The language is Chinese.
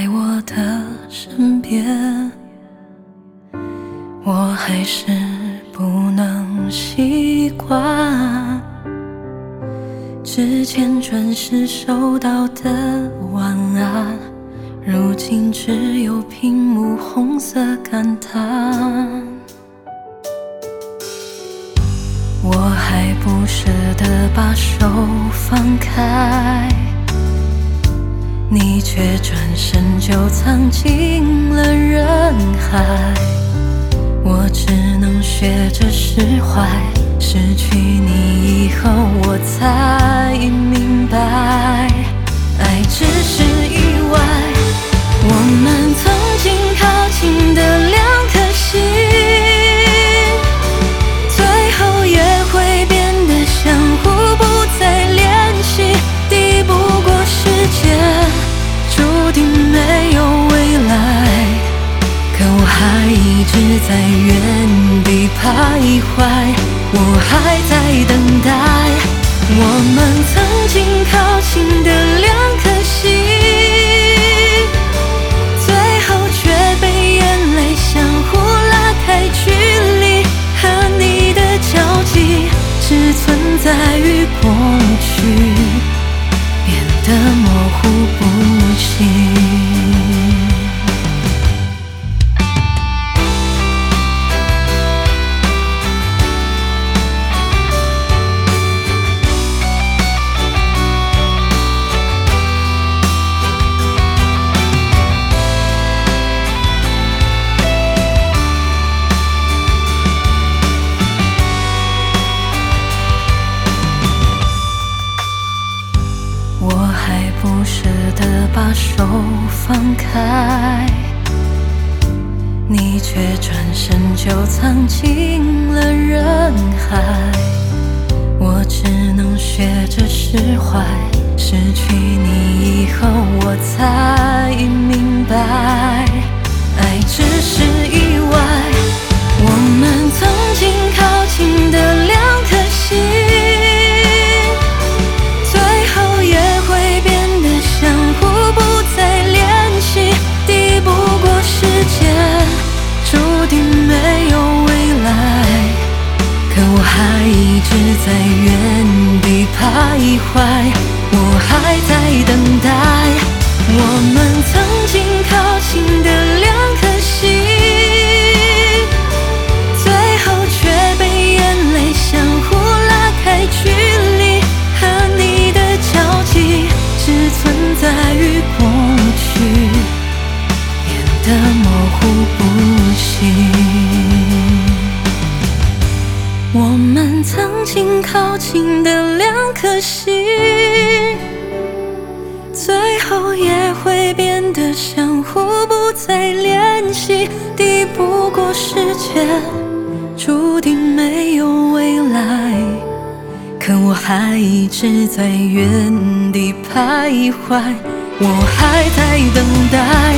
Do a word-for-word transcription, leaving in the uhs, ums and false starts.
我的身边，我还是不能习惯之前准时收到的晚安，如今只有屏幕红色感叹。我还不舍得把手放开，你却转身就藏进了人海。我只能学着释怀，失去你以后我才明白，爱只是意外。我们曾经靠近的两颗心，最后也会变得相互不再联系。抵不过时间，注定没有未来，可我还一直在原地徘徊，我还在等待。我们曾经靠近的两颗心，最后却被眼泪相互拉开距离，和你的交集只存在于过去，变得模糊不清。不舍得把手放开，你却转身就藏进了人海。我只能学着释怀，失去你以后我才明白，爱只是意外。我们曾经靠近的两颗心，相互不再联系，抵不过时间，注定没有未来，可我还一直在原地徘徊，我还在等待。我们曾经靠近的两颗心，最后却被眼泪相互拉开距离，和你的交集只存在于过去，变得模糊不清。我们曾经靠近的两颗心，最后也会变得相互不再联系，抵不过时间，注定没有未来，可我还一直在原地徘徊，我还在等待。